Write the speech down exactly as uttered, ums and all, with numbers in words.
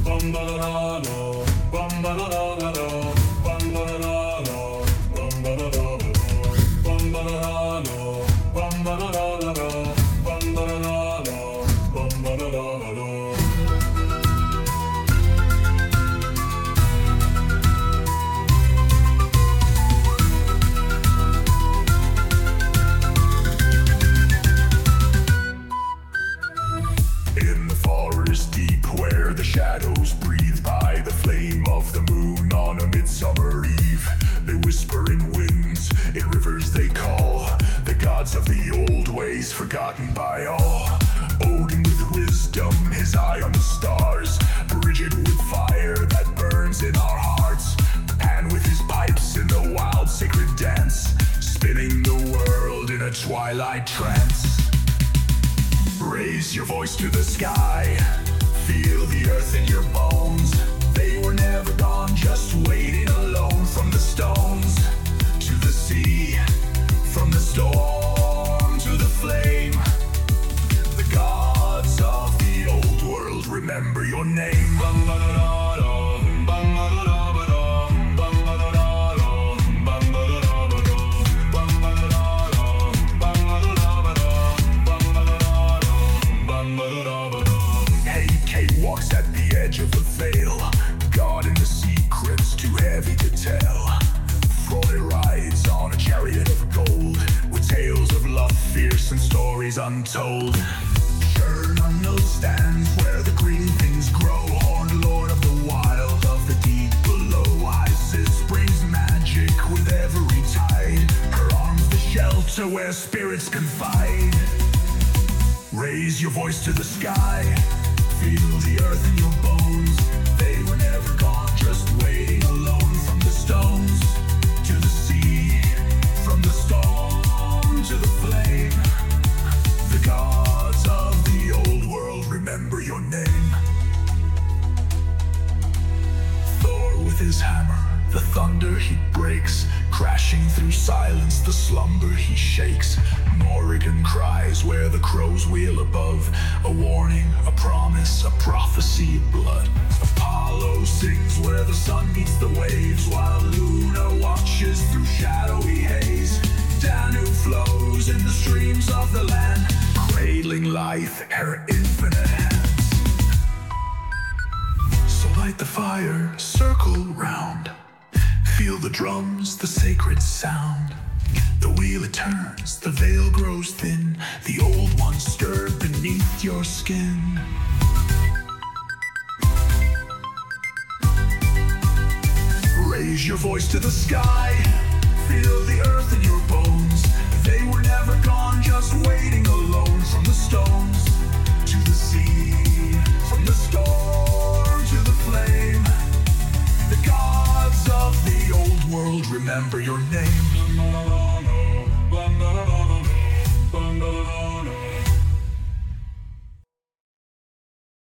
Bum-ba-da-da-da, bum-ba-da-da-da-da, bum-ba-da-da-da, bum-ba-da-da-da-da, bum-ba-da-da-da, bum-ba-da-da-da-da, bum-ba-da-da-da, bum-ba-da-da-da-da. In the forest deep where the shadows breathe by the flame of the moon on a midsummer eve, they whisper in winds, in rivers they call the gods of the old ways forgotten by all. Odin with wisdom, his eye on the stars, Bridget with fire that burns in our hearts, Pan with his pipes in the wild sacred dance, spinning the world in a twilight trance. Raise your voice to the sky, feel the earth in your bones. They were never gone, just waiting alone. From the stones to the sea, from the storm to the flame, the gods of the old world remember your name. Bum-ba-da-da-da, bum-ba-da-da-da-da, bum-ba-da-da-da, bum-ba-da-da-da-da, bum-ba-da-da-da-da. Hey, Kate walks at the edge of the veil, God in the secrets too heavy to tell. Froy rides on a chariot of gold, with tales of love fierce and stories untold. Chernunno stands where the green things grow, horned lord of the wild, of the deep below. Isis brings magic with every tide, her arms the shelter where spirits confide. Raise your voice to the sky, feel the earth in your bones. They were never gone, just waiting alone. From the stones to the sea, from the storm to the flame, the gods of the old world remember your name. Thor with his hammer, the thunder he breaks, crashing through silence, the slumber he shakes. Morrigan cries where the crows wheel above, a warning, a promise, a prophecy of blood. Apollo sings where the sun meets the waves, while Luna watches through shadowy haze. Danu flows in the streams of the land, cradling life, her infinite hands. So light the fire, circle round, feel the drums, the sacred sound. The wheel it turns, the veil grows thin, the old one stirred beneath your skin. Raise your voice to the sky, feel the earth in your bones. They were never gone, just waiting alone. From the stones to the sea, from the storm to the flame, the gods of the old world remember your name.